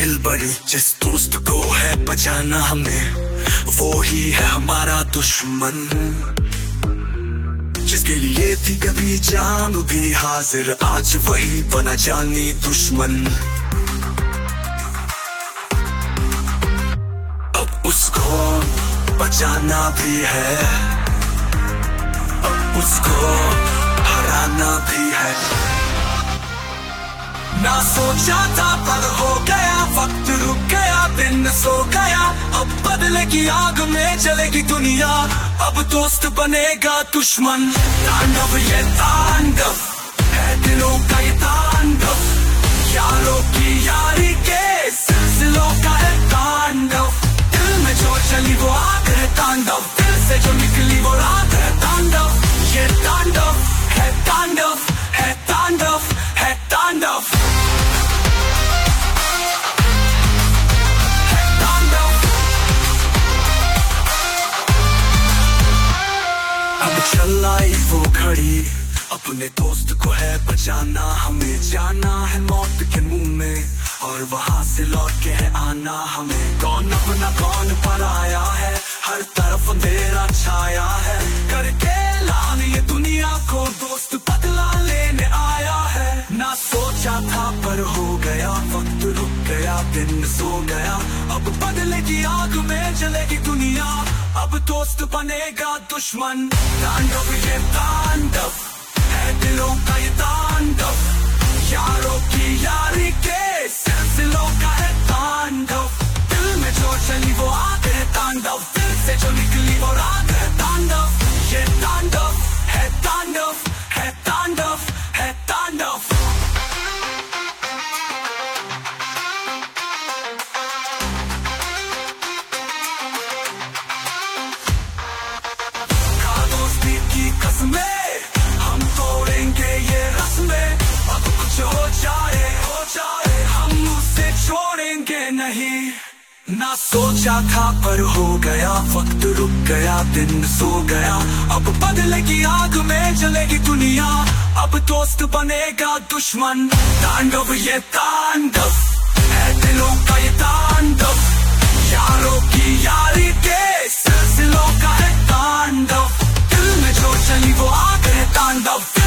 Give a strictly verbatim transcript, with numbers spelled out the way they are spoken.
मुश्किल बड़ी जिस दोस्त को है बचाना हमें, वो ही है हमारा दुश्मन। जिसके लिए थी कभी जान भी हाजिर, आज वही बना जानी दुश्मन। अब उसको बचाना भी है, अब उसको हराना भी है। ना सोचा था पर हो गया, वक्त रुक गया, दिन सो गया। अब बदलेगी आग में जलेगी दुनिया, अब दोस्त बनेगा दुश्मन। तांडव ये तांडव है दिलों का ये तांडव, यारों की यारी के सिलसिलों का है तांडव। दिल में जो चली वो आग है तांडव, दिल से जो निकली वो राग है तांडव। ये तांडव है तांडव है तांडव है तांडव। चलाई वो घड़ी, अपने दोस्त को है बचाना हमें। जाना है मौत के मुंह में और वहां से लौट के है आना हमें। कौन अपना कौन पराया है, हर तरफ अंधेरा छाया है। करके लान ये दुनिया को दोस्त बदला लेने आया है। ना सोचा था पर हो गया, वक्त रुक गया, दिन सो गया। अब बदलेगी आग में जलेगी दुनिया, अब दोस्त बनेगा दुश्मन। तांडव ये तांडव है दिलों का ये तांडव, यारों की यारी के सिलसिलों का है तांडव। दिल में जो चली वो आग है तांडव, दिल से जो निकली वो राग है तांडव। ये तांडव है तांडव है तांडव है तांडव। हम तोड़ेंगे ये रस्में, अब कुछ हो जाए हो जाए हम उसे छोड़ेंगे नहीं। ना सोचा था पर हो गया, वक्त रुक गया, दिन सो गया। अब बदलेगी आग में जलेगी दुनिया, अब दोस्त बनेगा दुश्मन। तांडव ये तांडव है दिलों का ये तांडव, यारों की यारी के सिलसिलों का है तांडव। दिल में जो चली वो आग है तांडव।